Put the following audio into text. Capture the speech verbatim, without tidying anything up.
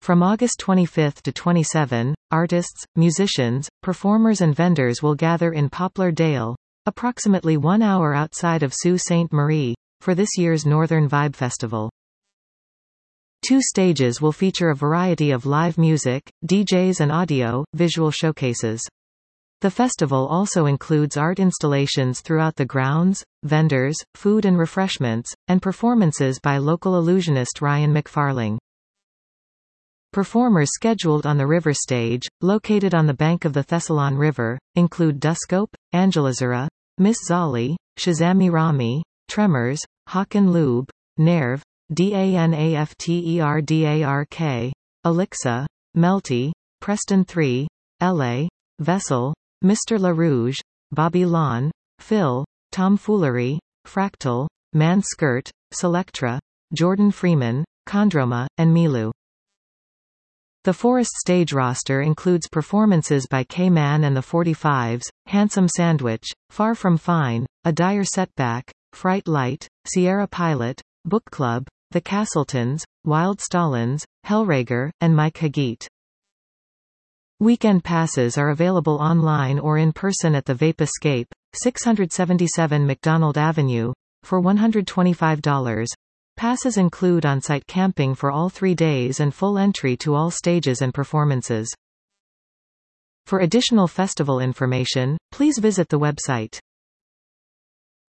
From August twenty-fifth to twenty-seventh, artists, musicians, performers and vendors will gather in Poplar Dale, approximately one hour outside of Sault Ste. Marie, for this year's Northern Vibe Festival. Two stages will feature a variety of live music, D Js and audio, visual showcases. The festival also includes art installations throughout the grounds, vendors, food and refreshments, and performances by local illusionist Ryan McFarling. Performers scheduled on the river stage, located on the bank of the Thessalon River, include Duscope, Angelazura, Miss Zolly, Shazami Rami, Tremors, Hakan Lube, Nerve, DANAFTERDARK, Elixa, Melty, Preston three, L A, Vessel, Mister La Rouge, Bobby Lawn, Phil, Tomfoolery, Fractal, Man Skirt, Selectra, Jordan Freeman, Kondroma, and Milu. The Forest stage roster includes performances by K-Man and the forty-fives, Handsome Sandwich, Far From Fine, A Dire Setback, Fright Light, Sierra Pilot, Book Club, The Castletons, Wild Stallins, Hellrager, and Mike Hagit. Weekend passes are available online or in person at the Vape Escape, six seventy-seven McDonald Avenue, for one hundred twenty-five dollars. Passes include on-site camping for all three days and full entry to all stages and performances. For additional festival information, please visit the website.